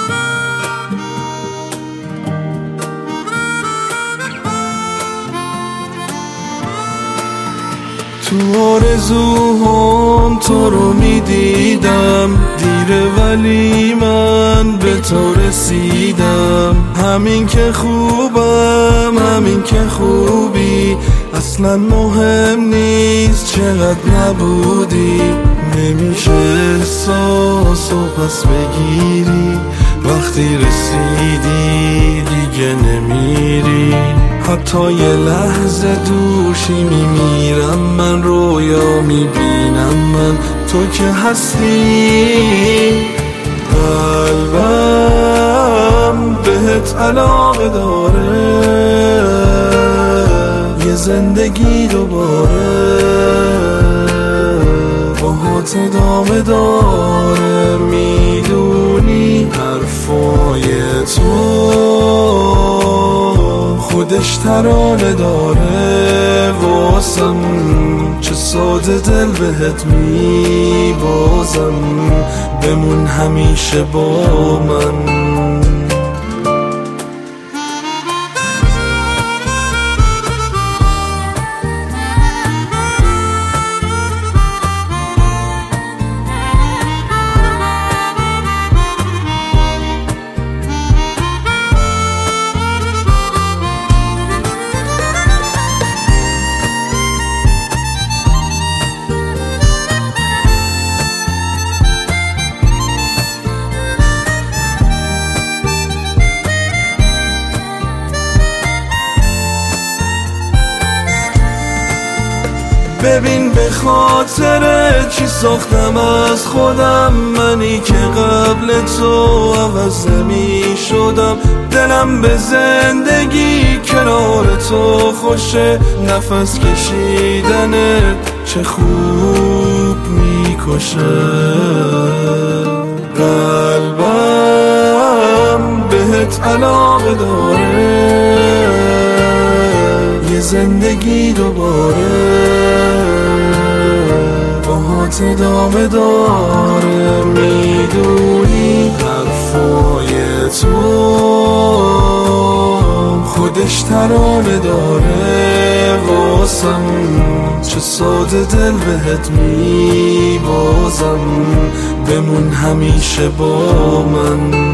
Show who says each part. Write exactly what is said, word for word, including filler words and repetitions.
Speaker 1: تو آرزوهام تو رو میدیدم دیره، ولی من به تو رسیدم. همین که خوبم، همین که خوبی، اصلا مهم نیست چقدر نبودی. نمیشه احساس و پس بگیری، وقتی رسیدی دیگه نمیری. حتی یه لحظه دوشی میمیرم، من رویا میبینم من تو که هستی. قلبم بهت علاقه داره، یه زندگی دوباره باهات ادامه داره. میدونی حرفای تو خودش ترانه داره واسم، چه ساده دل بهت میبازم. بمون همیشه با من. ببین به خاطر چی ساختم از خودم، منی که قبل تو عوض نمی شدم. دلم به زندگی کنار تو خوشه، نفس کشیدنت چه خوب میکشه. قلبم بهت علاقه داره، یه زندگی دوباره باهات ادامه داره. میدونی حرفای تو خودش ترانه داره واسم، چه ساده دل بهت میبازم. بمون همیشه با من.